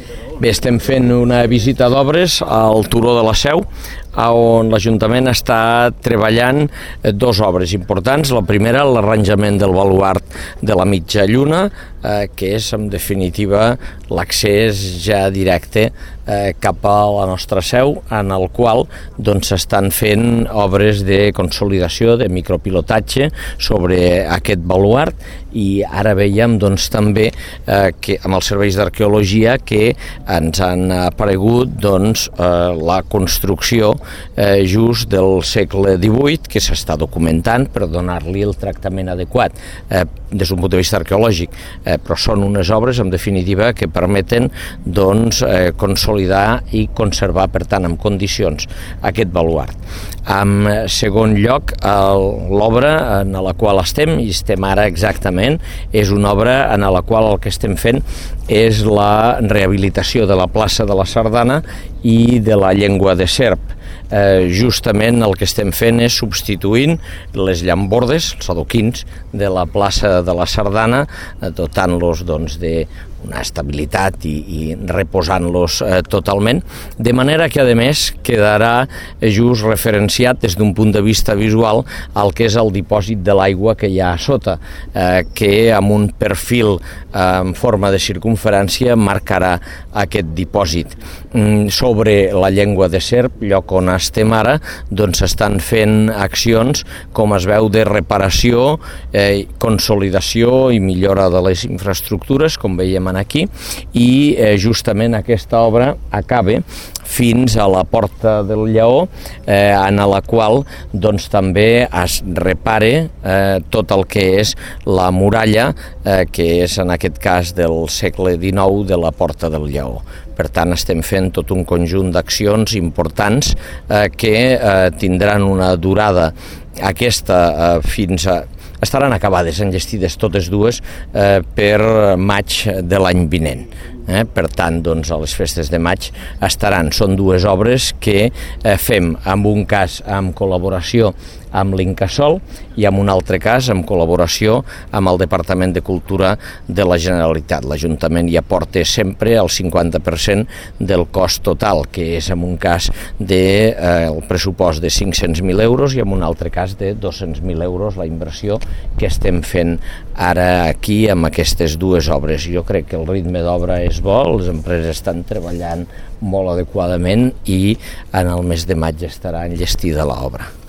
Bé, estem fent una visita d'obres al Turó de la Seu, on l'Ajuntament està treballant dues obres importants. La primera, l'arranjament del baluard de la mitja lluna, que és, en definitiva, l'accés ja directe cap a la nostra seu, en el qual s'estan fent obres de consolidació, de micropilotatge sobre aquest baluard, i ara veiem també que amb els serveis d'arqueologia que ens han aparegut la construcció just del segle XVIII, que s'està documentant per donar-li el tractament adequat des d'un punt de vista arqueològic, però són unes obres, en definitiva, que permeten consolidar i conservar, per tant, en condicions, aquest baluard. En segon lloc, l'obra en la qual estem, i estem ara exactament, és una obra en la qual el que estem fent és la rehabilitació de la plaça de la Sardana i de la llengua de serp. Justament el que estem fent és substituint les llambordes, els adoquins de la plaça de la Sardana, dotant-los d'una estabilitat i reposant-los totalment, de manera que, a més, quedarà just referenciat des d'un punt de vista visual el que és el dipòsit de l'aigua que hi ha a sota, que amb un perfil en forma de circumferència marcarà aquest dipòsit. Sobre la llengua de serp, lloc on estem ara, s'estan fent accions, com es veu, de reparació, consolidació i millora de les infraestructures, com veiem aquí, i justament aquesta obra acaba fins a la Porta del Lleó, en la qual també es repara tot el que és la muralla, que és en aquest cas del segle XIX, de la Porta del Lleó. Per tant, estem fent tot un conjunt d'accions importants que tindran una durada estaran acabades, enllestides totes dues, per maig de l'any vinent. Per tant, a les festes de maig són dues obres que fem, en un cas en col·laboració amb l'Incasòl i en un altre cas en col·laboració amb el Departament de Cultura de la Generalitat. L'Ajuntament hi aporta sempre el 50% del cost total, que és en un cas del pressupost de 500.000 euros i en un altre cas de 200.000 euros la inversió que estem fent ara aquí amb aquestes dues obres. Jo crec que el ritme d'obra és bo, les empreses estan treballant molt adequadament i en el mes de maig estarà enllestida l'obra.